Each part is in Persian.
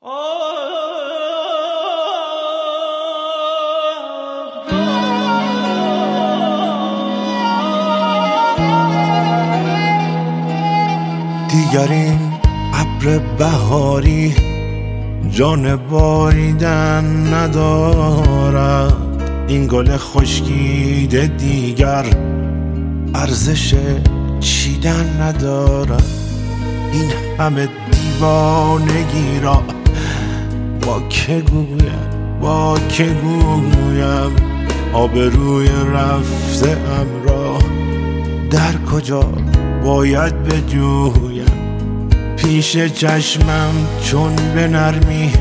دیگر این ابر بهاری جان باریدن ندارد، این گل خشکیده دیگر ارزش چیدن ندارد. این همه دیوانگی را با که گویم آبروی رفته ام را در کجا باید بجویم؟ پیش چشمم چون به نرمی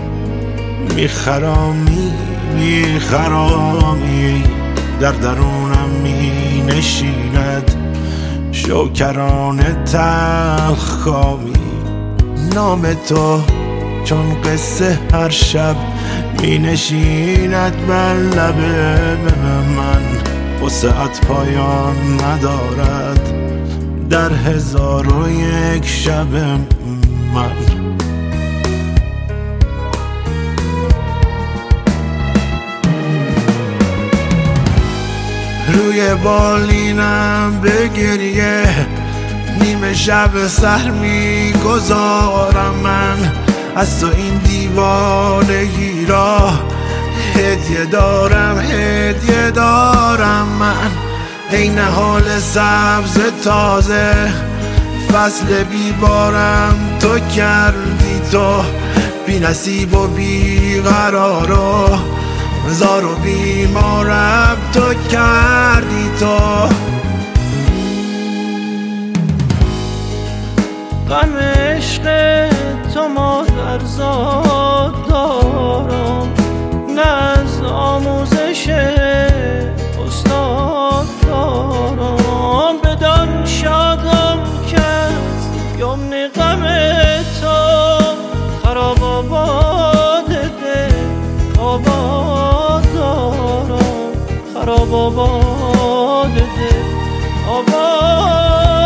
میخرامی در درونم می نشیند شوکرانه تلخ کامی. نام تو چون قصه هر شب می نشیند بر لب من، وسعت پایان ندارد در 1001 شب من. روی بالینم به گریه نیمه شب سحر می گذارم من، از تو این دیوانگی را هدیه دارم من. ای نهال سبز تازه فصل بیبارم تو کردی، تو بی نصیب و بی قرار و زار و بیمارم تو کردی. تو غم عشق تو مادرزاد دارم، نه از آموزش استاد دارم. بدان شادم که یمن غم تو خراب آباد دل آباد دارم، خراب آباد دل آباد.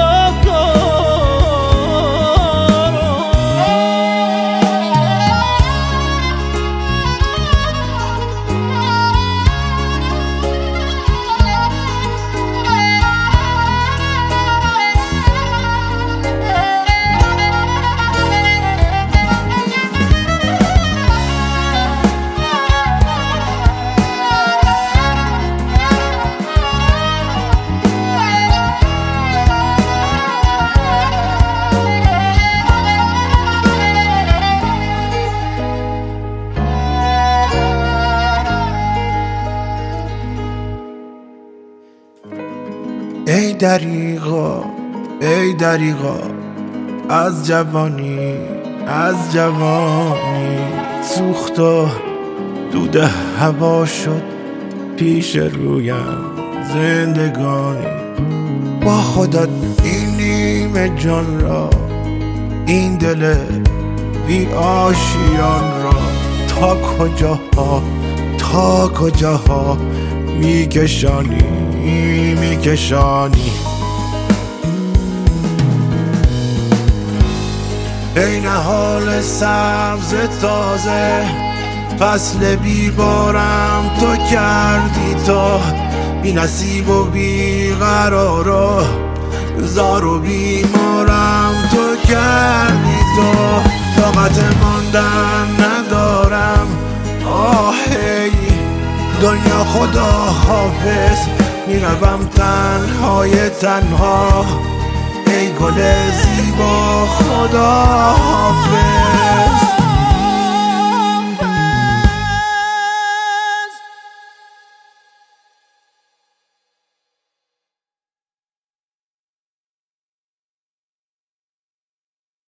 ای دریغا از جوانی سوخت و دود هوا شد پیش رویم زندگانی. با خودت این نیمه جان را، این دل بی آشیان را تا کجاها میکشانی. ای نهال سبز تازه فصل بیبارم تو کردی، تو بی نصیب و بی قرار و زار و بیمارم تو کردی. تو طاقت ماندن ندارم، آهی دنیا خدا حافظ، میروم تنها ای گل زیبا خدا